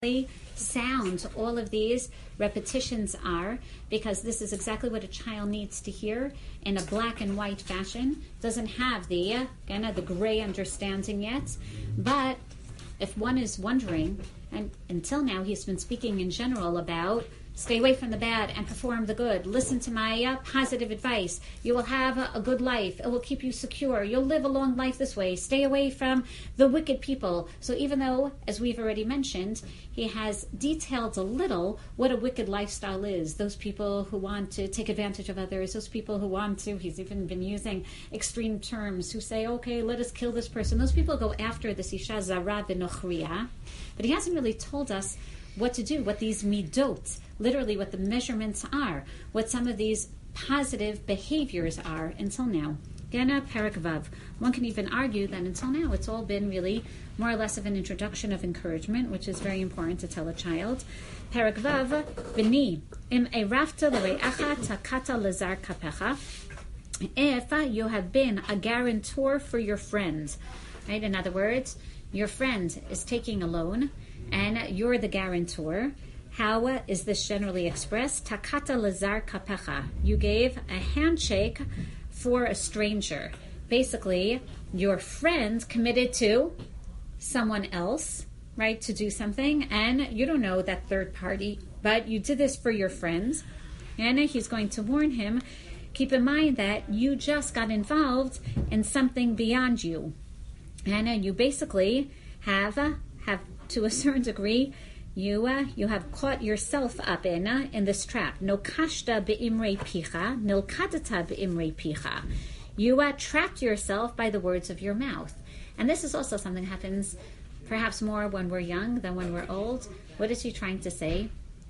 sound all of these repetitions are, because this is exactly what a child needs to hear in a black and white fashion. Doesn't have the gray understanding yet. But if one is wondering, and until now he's been speaking in general about stay away from the bad and perform the good. Listen to my positive advice. You will have a good life. It will keep you secure. You'll live a long life this way. Stay away from the wicked people. So even though, as we've already mentioned, he has detailed a little what a wicked lifestyle is. Those people who want to take advantage of others. Those people who want to, he's even been using extreme terms, who say, okay, let us kill this person. Those people go after this Isha Zara v'nochriya. But he hasn't really told us what to do, what these midot, literally what the measurements are, what some of these positive behaviors are until now. Gena Perek Vav. One can even argue that until now it's all been really more or less of an introduction of encouragement, which is very important to tell a child. Perek Vav, B'ni, im erafta l're'acha takata lezar kapecha. If you have been a guarantor for your friend, right? In other words, your friend is taking a loan, and you're the guarantor. How is this generally expressed? Takata lazar kapecha. You gave a handshake for a stranger. Basically, your friend committed to someone else, right, to do something, and you don't know that third party, but you did this for your friends, and he's going to warn him, keep in mind that you just got involved in something beyond you, and you basically have to a certain degree, you have caught yourself up in this trap. Nokashta be'imrei picha, nilkadata be'imrei picha. You trapped yourself by the words of your mouth. And this is also something that happens perhaps more when we're young than when we're old. What is he trying to say?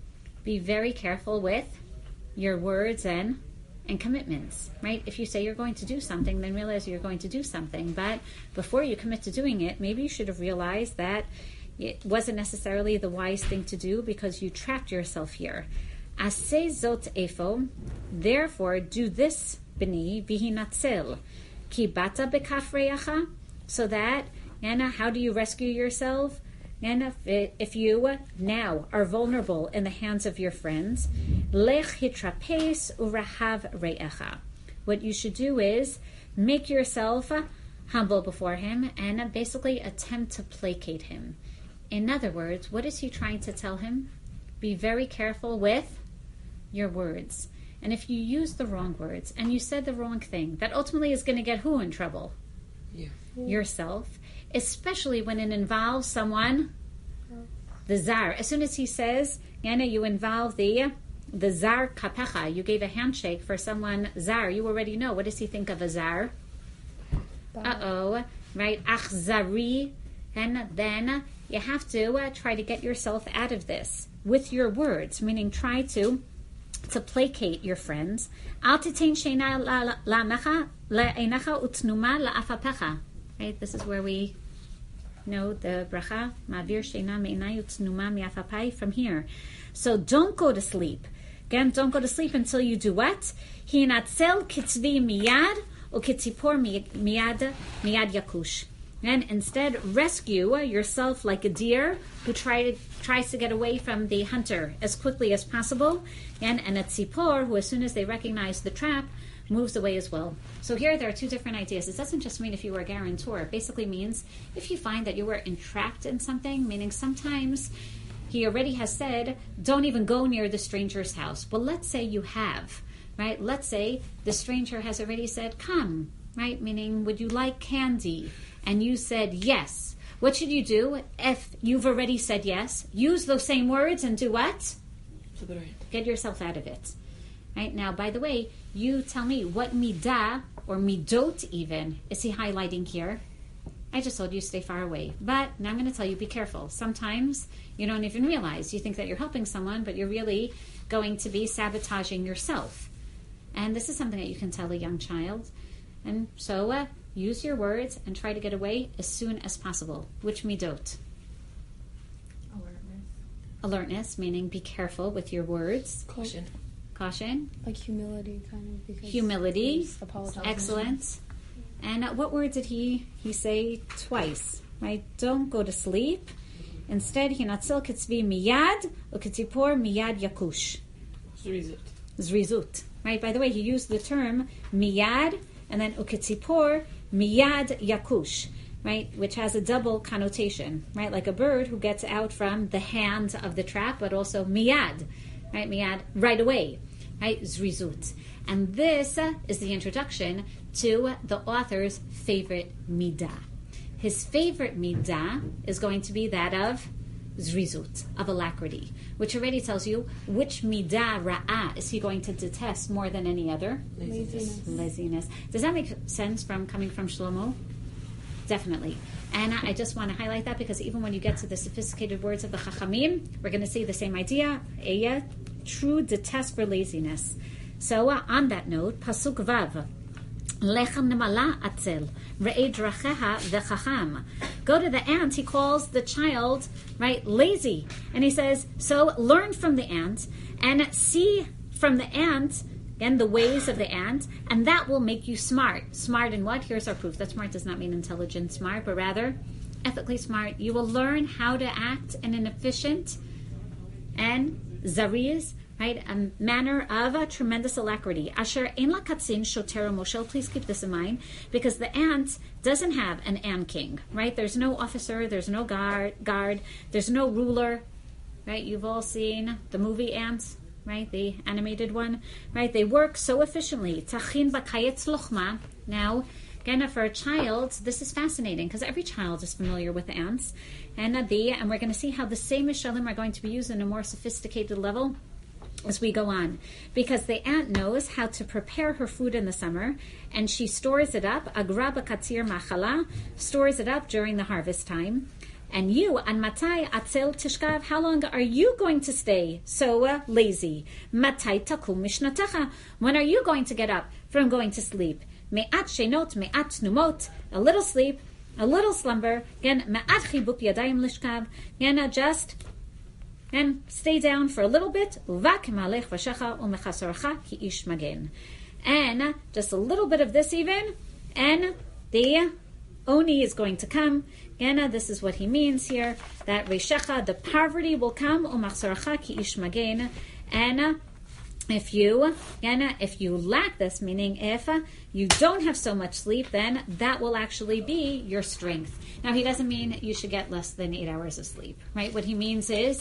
Be very careful with your words and commitments, right? If you say you're going to do something, then realize you're going to do something. But before you commit to doing it, maybe you should have realized that it wasn't necessarily the wise thing to do because you trapped yourself here. Aseh zot efo, therefore do this, b'ni v'hinatzel, ki bata bekafreyacha, so that, how do you rescue yourself? And if you now are vulnerable in the hands of your friends, lech hitrapes urahav re'echa. What you should do is make yourself humble before him and basically attempt to placate him. In other words, what is he trying to tell him? Be very careful with your words. And if you use the wrong words and you said the wrong thing, that ultimately is going to get who in trouble? Yeah. Yourself. Especially when it involves someone, the zar. As soon as he says, Yana, you involve the zar kapecha, you gave a handshake for someone zar, you already know. What does he think of a zar? Right? Achzari. And then you have to try to get yourself out of this with your words, meaning try to placate your friends. Right? This is where we know the bracha, ma'avir sheina me'inai utznuma mi'afapai, from here. So don't go to sleep. Again, don't go to sleep until you do what? Hinatzel kitzvi miyad or kitzipor miyad yakush. And instead, rescue yourself like a deer who tries to get away from the hunter as quickly as possible. And a tzipor, who as soon as they recognize the trap, moves away as well. So here there are two different ideas. It doesn't just mean if you were a guarantor. It basically means if you find that you were entrapped in something, meaning sometimes he already has said, don't even go near the stranger's house. Well, let's say you have, right? Let's say the stranger has already said, come, right? Meaning, would you like candy? And you said yes. What should you do if you've already said yes? Use those same words and do what? Get yourself out of it. Right? Now, by the way, you tell me what midah or midot even is he highlighting here? I just told you stay far away. But now I'm going to tell you be careful. Sometimes you don't even realize. You think that you're helping someone, but you're really going to be sabotaging yourself. And this is something that you can tell a young child. And so use your words and try to get away as soon as possible. Which midot? Alertness, meaning be careful with your words. Caution. Like humility, kind of. Because humility. Excellent. And what word did he say twice? Right? Don't go to sleep Instead, hinatzil kitzvi miyad, ukitzipor miyad yakush. Zrizut. Right? By the way, he used the term miyad, and then ukitzipor miyad yakush. Right? Which has a double connotation. Right? Like a bird who gets out from the hand of the trap, but also miyad. Right? Miyad, right away. Right? Zrizut. And this is the introduction to the author's favorite midah. His favorite midah is going to be that of zrizut, of alacrity, which already tells you which midah ra'ah is he going to detest more than any other? Laziness. Does that make sense coming from Shlomo? Definitely. And I just want to highlight that because even when you get to the sophisticated words of the Chachamim, we're going to see the same idea, a true detest for laziness. So on that note, Pasuk Vav, Lechem nemala atzel, re'ei dracheha v'chacham. Go to the ant, he calls the child, right, lazy. And he says, so learn from the ant and see from the ant, again, the ways of the ant, and that will make you smart. Smart in what? Here's our proof. That smart does not mean intelligent smart, but rather ethically smart. You will learn how to act in an efficient and zariz, right, a manner of a tremendous alacrity. Asher ein la katzin shoter moshel. Please keep this in mind, because the ant doesn't have an ant king, right? There's no officer, there's no guard, there's no ruler, right? You've all seen the movie Ants, right? The animated one, right? They work so efficiently. Tachin bakayetz lochma. Now, again, for a child, this is fascinating because every child is familiar with ants, and we're going to see how the same mishalim are going to be used in a more sophisticated level as we go on, because the ant knows how to prepare her food in the summer, and she stores it up. Agra b'katzir machala, stores it up during the harvest time. And you, an matai atzel tishkav, how long are you going to stay so lazy? Matai takum mishnatecha, when are you going to get up from going to sleep? Me'at shenot, me'at numot, a little sleep, a little slumber. Again, me'at chibuk yadayim lishkav, again, just and stay down for a little bit. And just a little bit of this even, and the Oni is going to come. Again, this is what he means here, that Reshecha, the poverty will come, and if you lack this, meaning if you don't have so much sleep, then that will actually be your strength. Now, he doesn't mean you should get less than 8 hours of sleep, right? What he means is,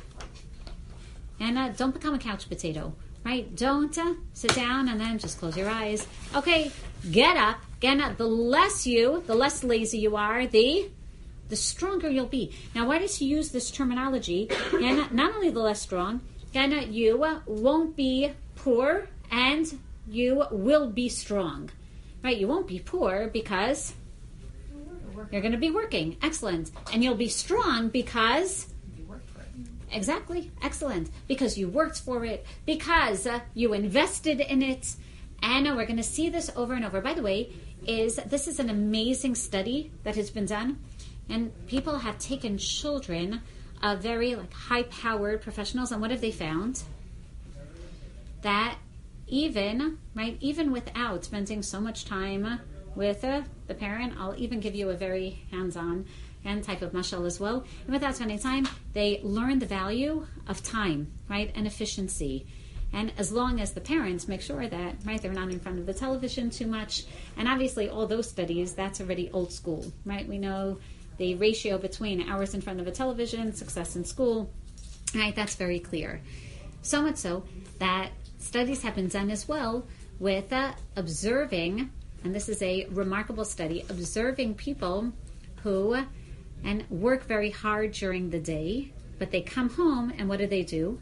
and don't become a couch potato, right? Don't sit down and then just close your eyes. Okay, get up. Again, the less lazy you are, the stronger you'll be. Now, why does he use this terminology? And not only the less strong, again, you won't be poor and you will be strong, right? You won't be poor because you're going to be working. Excellent. And you'll be strong because exactly. Excellent. Because you worked for it, because you invested in it. And we're going to see this over and over. By the way, this is an amazing study that has been done. And people have taken children of very high-powered professionals. And what have they found? That even without spending so much time with the parent, I'll even give you a very hands-on and type of mashal as well. And without spending time, they learn the value of time, right, and efficiency. And as long as the parents make sure that, right, they're not in front of the television too much. And obviously all those studies, that's already old school, right? We know the ratio between hours in front of a television, success in school, right? That's very clear. So much so that studies have been done as well with observing, and this is a remarkable study, observing people who work very hard during the day, but they come home and what do?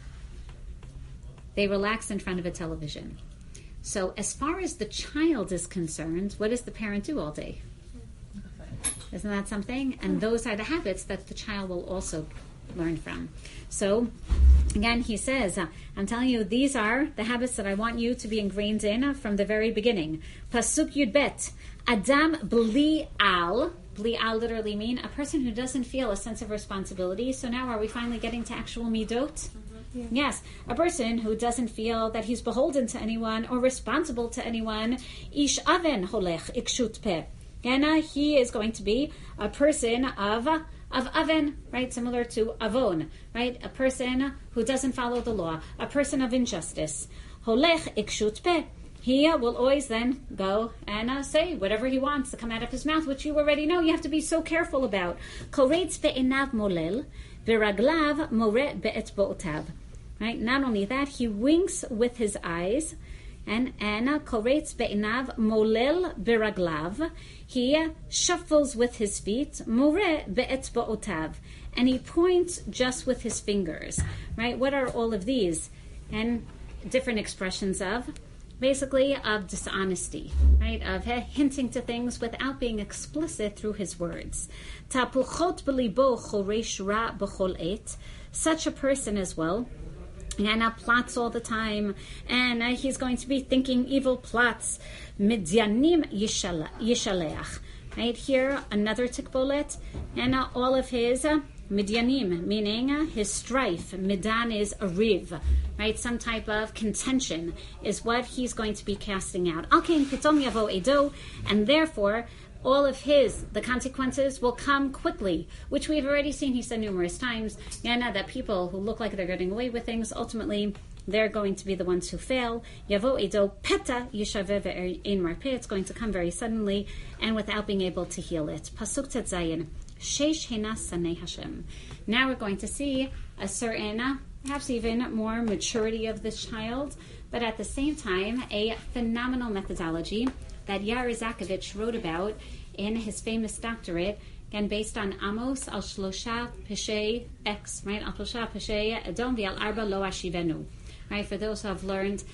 They relax in front of a television. So as far as the child is concerned, what does the parent do all day? Isn't that something? And those are the habits that the child will also learn from. So again, he says, I'm telling you, these are the habits that I want you to be ingrained in from the very beginning. Pasuk Yud Bet, Adam bli al. Bli al literally mean a person who doesn't feel a sense of responsibility. So now are we finally getting to actual midot? Yeah. Yes, a person who doesn't feel that he's beholden to anyone or responsible to anyone. Ish aven holech ikshut peh. And he is going to be a person of of aven, right? Similar to avon, right? A person who doesn't follow the law, a person of injustice. Holech ikshut peh. He will always then go and say whatever he wants to come out of his mouth, which you already know you have to be so careful about. Koretz be'enav molel, v'raglav more be'etzbo'otav. Right? Not only that, he winks with his eyes, and koretz be'enav molel v'raglav. He shuffles with his feet, more be'etzbo'otav, and he points just with his fingers. Right? What are all of these? And different expressions of, basically, of dishonesty, right? Of hinting to things without being explicit through his words. Tapuchot b'libo choresh ra b'chol et. Such a person as well, and plots all the time, and he's going to be thinking evil plots. Midyanim yishaleach. Right here, another tikbolet, and all of his midyanim, meaning his strife. Midan is a riv, right? Some type of contention is what he's going to be casting out. Alkein pitom yavo edo, and therefore all of the consequences will come quickly, which we've already seen, he said numerous times, that people who look like they're getting away with things, ultimately they're going to be the ones who fail. Yavo edo peta yishaveh ve'ein marpeh. It's going to come very suddenly and without being able to heal it. Pasuk tet zayin. Sheish hena sanei Hashem. Now we're going to see a certain, perhaps even more maturity of this child, but at the same time, a phenomenal methodology that Yair Zakovich wrote about in his famous doctorate, again based on Amos al Shlosha Peshei X, right? Al Shlosha Peshei Edom v'al Arba Lo Ashivenu, right? For those who have learned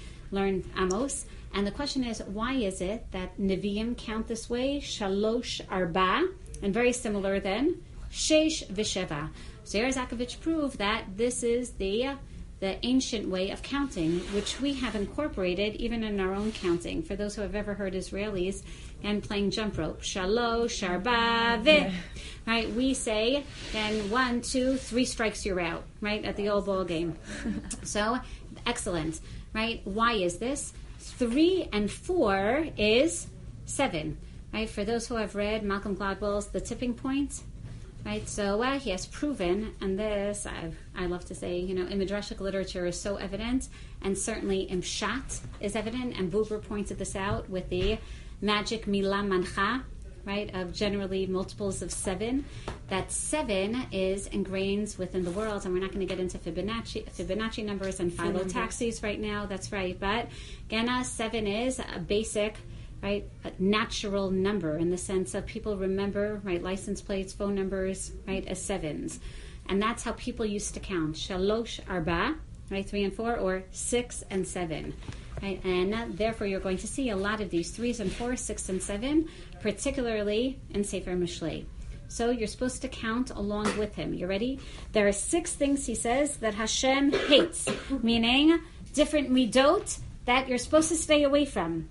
Amos. And the question is, why is it that Nevi'im count this way? Shalosh Arba, and very similar then, Sheish V'Sheva. So Yair Zakovich proved that this is the ancient way of counting, which we have incorporated even in our own counting. For those who have ever heard Israelis and playing jump rope, Shalosh Arba V'H. Right? We say, then 1, 2, 3 strikes, you're out. Right? At the old ball game. So, excellent. Right? Why is this? 3 and 4 is 7. Right? For those who have read Malcolm Gladwell's The Tipping Point, right? So he has proven, and this I love to say, in Midrashic literature is so evident, and certainly in Pshat is evident, and Buber pointed this out with the magic Milah Mancha, right, of generally multiples of 7, that 7 is ingrained within the world, and we're not going to get into Fibonacci numbers and phyllotaxis right now, that's right, but again, 7 is a basic, right, a natural number in the sense of people remember, right, license plates, phone numbers, right, as 7s. And that's how people used to count. Shalosh Arba, right, 3 and 4, or 6 and 7. Right? And therefore you're going to see a lot of these 3s and 4s, 6 and 7, particularly in Sefer Mishlei. So you're supposed to count along with him. You ready? There are 6 things, he says, that Hashem hates, meaning different midot that you're supposed to stay away from.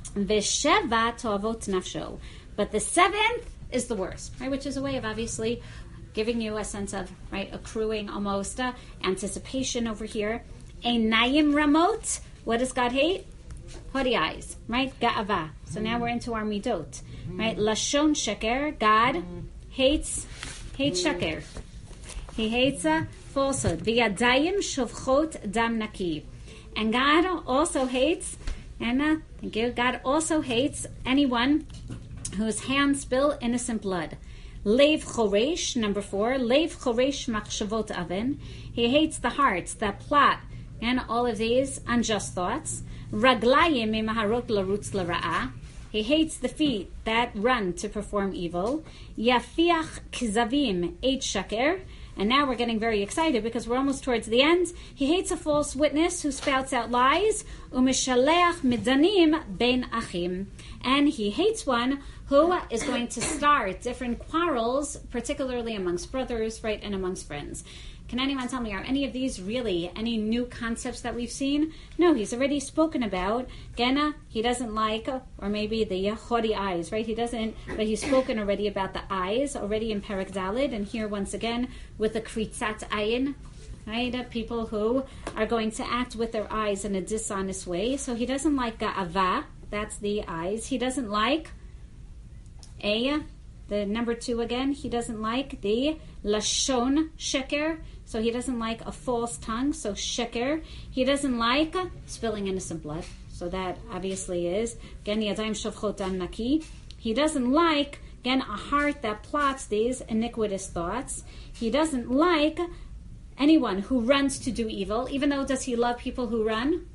V'sheva to'avot nafsho. But the 7th is the worst, right? Which is a way of obviously giving you a sense of, right, accruing almost anticipation over here. Einayim ramot. What does God hate? Haughty eyes, right? Ga'ava. So now we're into our midot, right? Lashon sheker. God hates sheker. He hates falsehood. V'yadayim shovchot dam naki. And God also hates, thank you, God also hates anyone whose hands spill innocent blood. Leiv choresh, number 4, Leiv choresh machshavot aven. He hates the hearts that plot and all of these unjust thoughts. Raglayim mimaharot larutz lara'ah. He hates the feet that run to perform evil. Yafiach kizavim eit shaker. And now we're getting very excited because we're almost towards the end. He hates a false witness who spouts out lies. Umishaleach midanim ben achim. And he hates one who is going to start different quarrels, particularly amongst brothers, right, and amongst friends. Can anyone tell me, are any of these really any new concepts that we've seen? No, he's already spoken about. Gena, he doesn't like, or maybe the haughty eyes, right? He doesn't, but he's spoken already about the eyes, already in Perek Daled, and here once again with the kritzat ayin, right? People who are going to act with their eyes in a dishonest way. So he doesn't like ga'ava, that's the eyes. He doesn't like the The number 2 again, he doesn't like the lashon sheker. So he doesn't like a false tongue. So sheker. He doesn't like spilling innocent blood. So that obviously is, again, yadayim shavchot dam naki. He doesn't like, again, a heart that plots these iniquitous thoughts. He doesn't like anyone who runs to do evil, even though does he love people who run?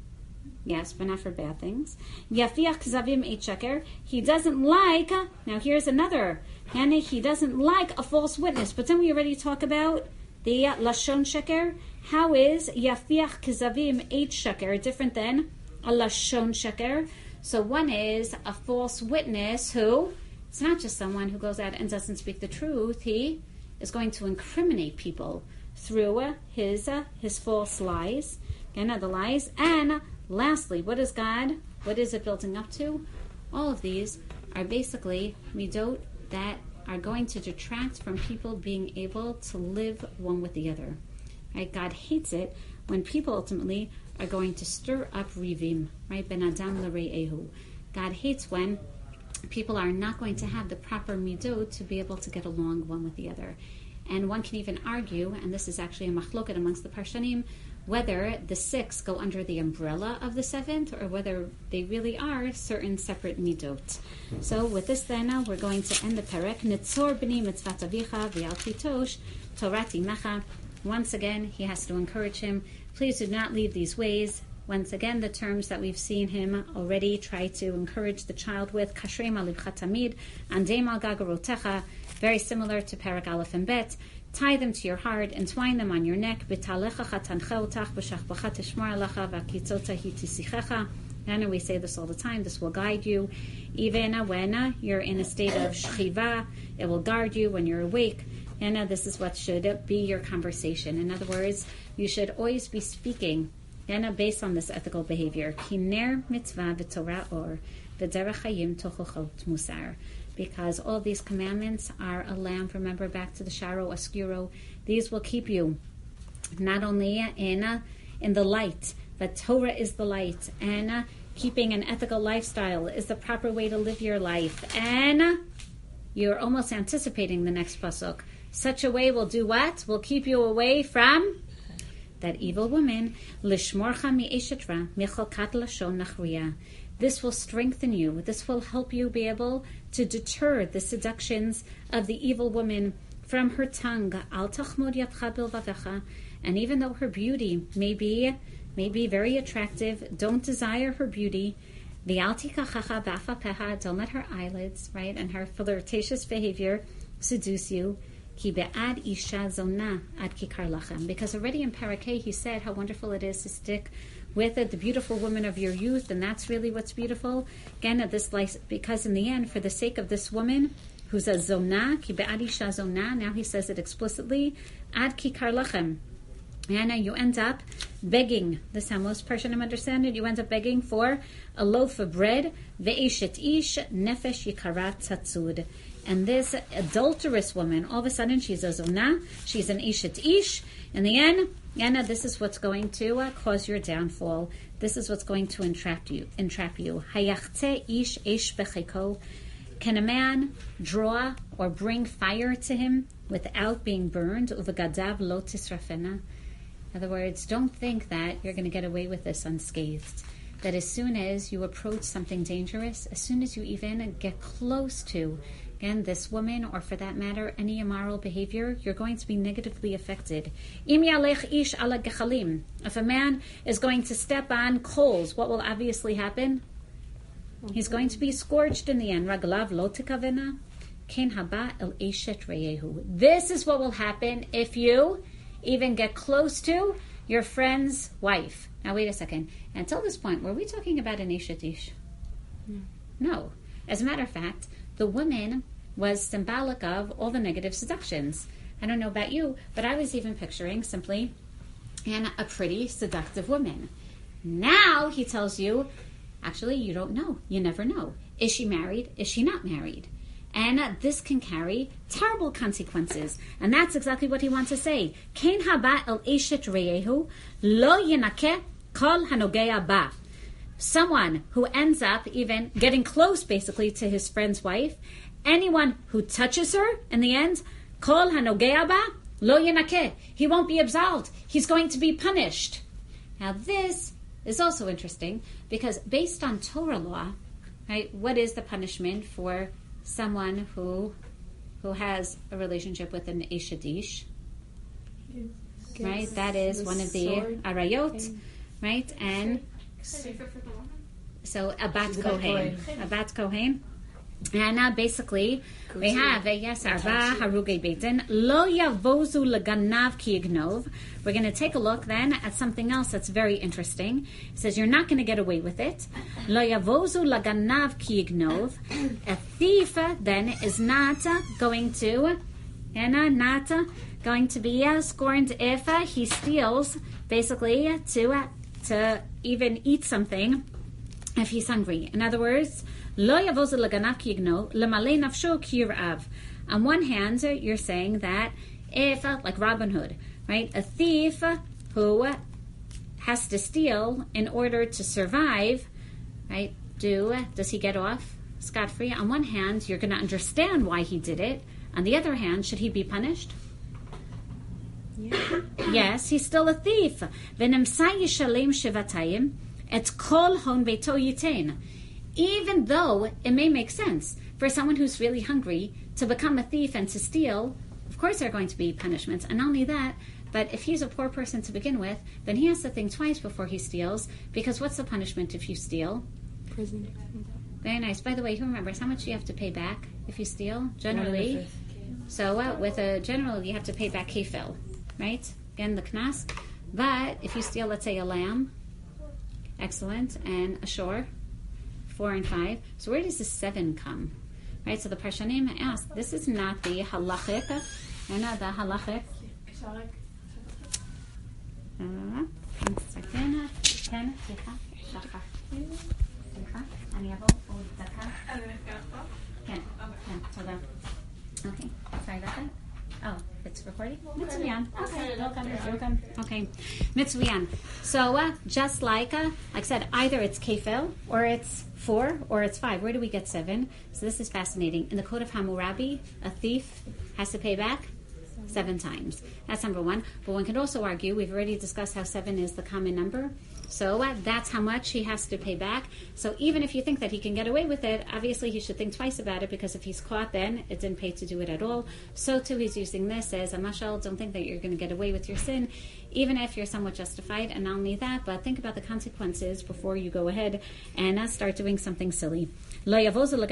Yes, but not for bad things. Yafiach kzavim et sheker. He doesn't like, now here's another, and he doesn't like a false witness. But then we already talk about the lashon sheker. How is yafiach kzavim et sheker different than a lashon sheker? So one is a false witness who, it's not just someone who goes out and doesn't speak the truth. He is going to incriminate people through his false lies, the lies. And lastly, what is it building up to? All of these are basically midot that are going to detract from people being able to live one with the other. Right? God hates it when people ultimately are going to stir up rivim, right? Ben adam l're'ehu. God hates when people are not going to have the proper midot to be able to get along one with the other. And one can even argue, and this is actually a machloket amongst the Parshanim, whether the 6 go under the umbrella of the 7th or whether they really are certain separate midot. So with this then, we're going to end the perek. Nitzor b'ni mitzvat avicha v'al titosh torati mecha. Once again, he has to encourage him. Please do not leave these ways. Once again, the terms that we've seen him already try to encourage the child with, kashrei ma libcha tamid, andei mal gagarotecha, very similar to Perek Aleph and Bet. Tie them to your heart, entwine them on your neck. B'talecha chatanche otach b'shachbacha tishmar alecha v'kitzota hi tisichecha. And we say this all the time, this will guide you. Even when you're in a state of shchiva, it will guard you when you're awake. And this is what should be your conversation. In other words, you should always be speaking based on this ethical behavior. Kiner mitzvah v'torah or v'derech hayim tochochot musar. Because all these commandments are a lamp. Remember back to the Sharo Askiro. These will keep you not only in the light, but Torah is the light. And keeping an ethical lifestyle is the proper way to live your life. And you're almost anticipating the next pasuk. Such a way will do what? Will keep you away from that evil woman. Lishmorcha mi'eshet ra michalkat lashon nachriya. This will strengthen you. This will help you be able to deter the seductions of the evil woman from her tongue. Al tachmod yadcha bilvavecha. And even though her beauty may be very attractive, don't desire her beauty. V'al tikachacha v'afapeha. Don't let her eyelids, right, and her flirtatious behavior seduce you. Ki be'ad isha zona ad kikar lachem. Because already in Parakeh he said how wonderful it is to stick with it, the beautiful woman of your youth, and that's really what's beautiful. Again, at this life, because in the end, for the sake of this woman who's a zonah, ki be'ad isha zonah, now he says it explicitly, ad kikar lachem. And you end up begging. This is how most Parshanim understand it. You end up begging for a loaf of bread. Ve'eshet ish nefesh yikarat tatzud. And this adulterous woman, all of a sudden she's a zonah, she's an eshet ish. In the end, this is what's going to cause your downfall. This is what's going to entrap you. Hayachte ish esh becheko. Can a man draw or bring fire to him without being burned? Uvegadav lo tisrafena. In other words, don't think that you're going to get away with this unscathed. That as soon as you approach something dangerous, as soon as you even get close to, again, this woman, or for that matter, any immoral behavior, you're going to be negatively affected. Im yalech ish ala gechalim. If a man is going to step on coals, what will obviously happen? He's going to be scorched in the end. Raglav lo tikavena, ken haba el eshet reyehu. This is what will happen if you even get close to your friend's wife. Now, wait a second. Until this point, were we talking about an eshet ish? No. As a matter of fact, the woman was symbolic of all the negative seductions. I don't know about you, but I was even picturing simply a pretty, seductive woman. Now he tells you, actually, you don't know. You never know. Is she married? Is she not married? And this can carry terrible consequences. And that's exactly what he wants to say. Kein haba el eshet reyehu lo yenakeh kol hanogea ba. Someone who ends up even getting close, basically, to his friend's wife, anyone who touches her, in the end, kol hanogea ba lo yenakeh. He won't be absolved. He's going to be punished. Now this is also interesting because based on Torah law, right, what is the punishment for someone who has a relationship with an Ishadish? Right, that is one of the arayot, right, and so a bat kohen, and basically we have arba harugei beitin lo yavozu leganav ki yignov. We're going to take a look then at something else that's very interesting. It says you're not going to get away with it. Lo yavozu leganav ki yignov. A thief then is not going to be scorned if he steals, basically to even eat something if he's hungry. In other words, lo yavozu leganav ki yignov lemalei nafsho ki yirav. On one hand, you're saying that if, like Robin Hood, right, a thief who has to steal in order to survive, right, does he get off scot-free? On one hand, you're going to understand why he did it. On the other hand, should he be punished? Yeah. Yes, he's still a thief. V'nemsa yishalem shivatayim et kol hon beito yitain. Even though it may make sense for someone who's really hungry to become a thief and to steal, of course there are going to be punishments. And not only that, but if he's a poor person to begin with, then he has to think twice before he steals, because what's the punishment if you steal? Prison. Very nice. By the way, who remembers how much you have to pay back if you steal? Generally. So with a general, you have to pay back kefil, right? Again, the knas. But if you steal, let's say, a lamb, excellent, and a shor, 4 and 5. So where does the 7 come? Right, so the Parshanim ask, this is not the halachic, and the halachic. Okay, sorry about that. Oh, it's recording? Mitzvah. Okay, welcome. Okay, Mitzvah. So, just like I said, either it's kefil, or it's 4, or it's 5. Where do we get 7? So this is fascinating. In the Code of Hammurabi, a thief has to pay back 7 times. That's number 1. But one could also argue, we've already discussed how 7 is the common number. So that's how much he has to pay back. So even if you think that he can get away with it, obviously he should think twice about it, because if he's caught, then it didn't pay to do it at all. So too, he's using this as a mashal. Don't think that you're going to get away with your sin, even if you're somewhat justified. And not only that, but think about the consequences before you go ahead and start doing something silly. And that's how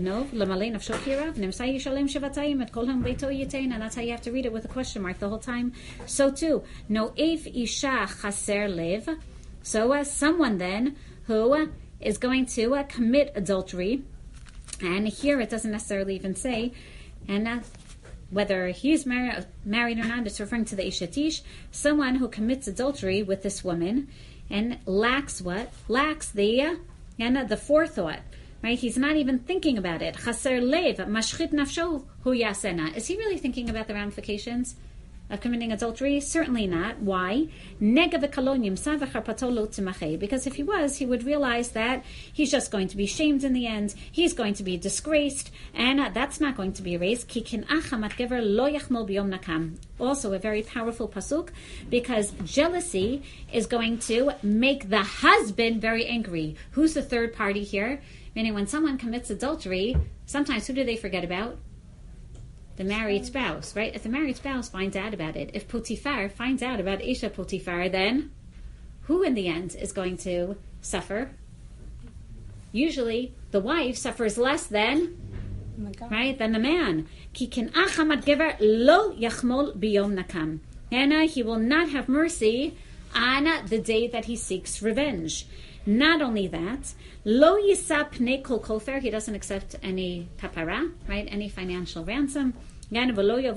you have to read it with a question mark the whole time. So too, no if isha chaser lev. So someone then who is going to commit adultery, and here it doesn't necessarily even say, and whether he's married or not, it's referring to the ishatish, someone who commits adultery with this woman, and lacks what? Lacks the forethought. Right? He's not even thinking about it. Chaser lev, mashchit nafsho hu yasena. Is he really thinking about the ramifications of committing adultery? Certainly not. Why? Because if he was, he would realize that he's just going to be shamed in the end. He's going to be disgraced, and that's not going to be erased. Also a very powerful pasuk, because jealousy is going to make the husband very angry. Who's the third party here? Meaning when someone commits adultery, sometimes who do they forget about? The married spouse, right? If the married spouse finds out about it, if Potiphar finds out about Isha Potiphar, then who in the end is going to suffer? Usually the wife suffers less than, right, than the man. And he will not have mercy on the day that he seeks revenge. Not only that, lo yisa pnei kol kofer, he doesn't accept any kapara, right, any financial ransom, and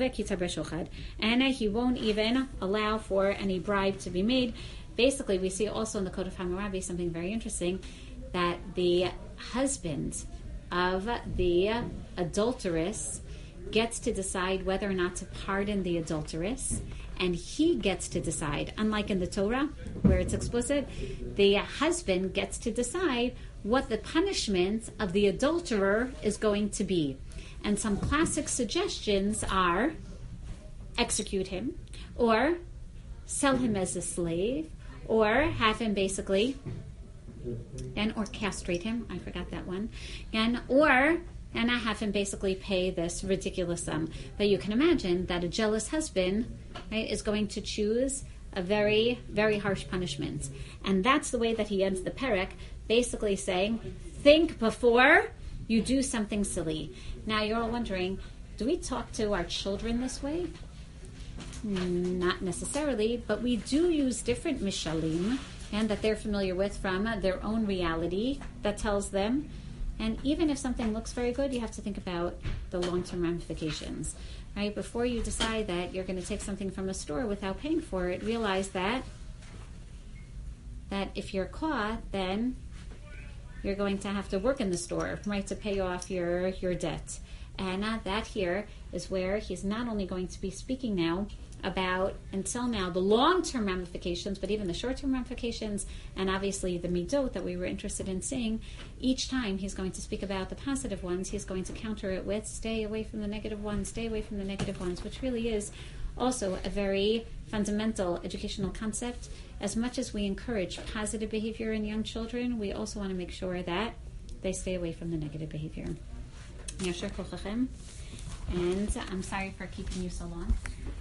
he won't even allow for any bribe to be made. Basically, we see also in the Code of Hammurabi something very interesting, that the husband of the adulteress gets to decide whether or not to pardon the adulteress, and he gets to decide. Unlike in the Torah, where it's explicit, the husband gets to decide what the punishment of the adulterer is going to be. And some classic suggestions are execute him, or sell him as a slave, or have him basically, and or castrate him. I forgot that one. And I have him basically pay this ridiculous sum. But you can imagine that a jealous husband, right, is going to choose a very, very harsh punishment. And that's the way that he ends the perek, basically saying, think before you do something silly. Now you're all wondering, do we talk to our children this way? Not necessarily, but we do use different mishalim, and that they're familiar with from their own reality that tells them. And even if something looks very good, you have to think about the long-term ramifications, right? Before you decide that you're going to take something from a store without paying for it, realize that if you're caught, then you're going to have to work in the store, right, to pay off your debt. And that here is where he's not only going to be speaking now about, until now, the long-term ramifications, but even the short-term ramifications, and obviously the midot that we were interested in seeing. Each time he's going to speak about the positive ones, he's going to counter it with stay away from the negative ones, stay away from the negative ones, which really is also a very fundamental educational concept. As much as we encourage positive behavior in young children, we also want to make sure that they stay away from the negative behavior. Yasher kochachem. And I'm sorry for keeping you so long.